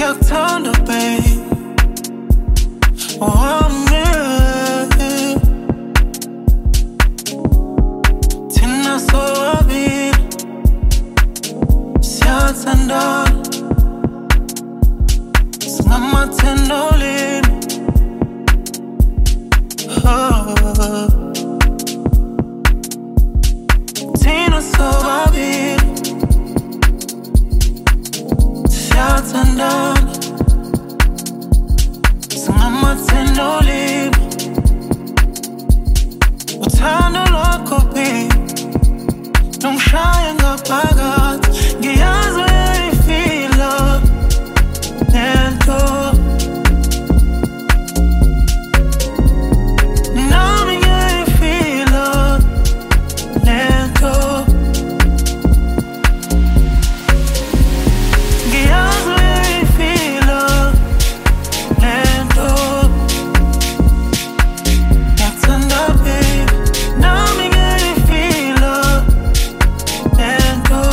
ngiyakuthanda babe, wami thina sobabili siyathandana, singamathendolini. Thina sobabili siyathandana, singamathendolini. Uthando lwakho babe lungishaye ngaphakathi, ngiyazi uyayifila lento. Nami ngiyayifila lento. Ngiyazi uyayifila lento. Ngiyakuthanda babe, nami ngiyayifila lento.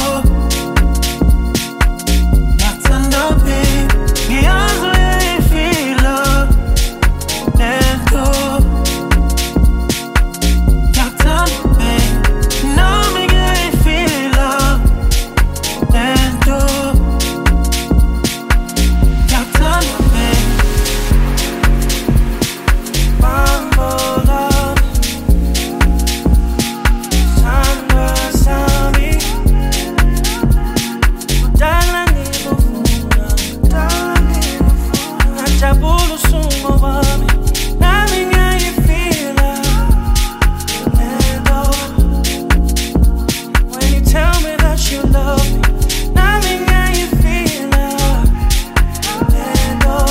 Ngiyakuthanda babe, ngiyazi uyayifila lento. Ngiyakuthanda babe, nami ngiyayifila lento. Ngiyakuthanda babe. Mambo love, samba sami, udala ngikufuna, ngajabula usuku wami, nami ngiyayifila lento. When you tell me that you love me, nami ngiyayifila lento.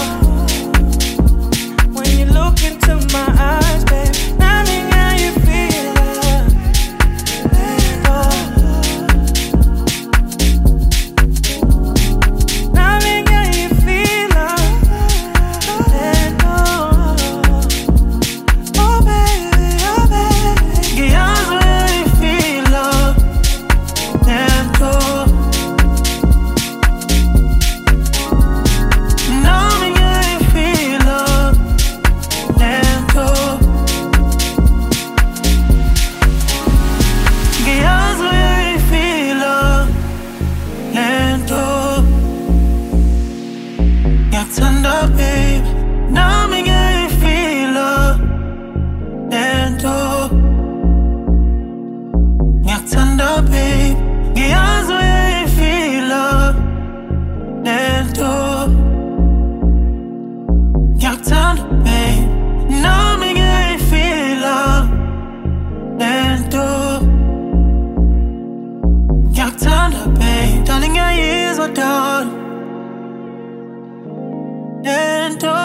When you look into my eyes, babe, nami ngiyayifila lento. Nami ngiyayifila lento. Oh baby, ngiyazi uyayifila lento. Nami ngiyayifila lento. Ngiyazi uyayifila lento. Ngiyakuthanda babe, nami ngiyayifila lento. Ngiyakuthanda babe, ngiyazi uyayifila lento. Ngiyakuthanda babe, nami ngiyayifila lento. Ngiyakuthanda babe, darling ngiyayizwa darling lento.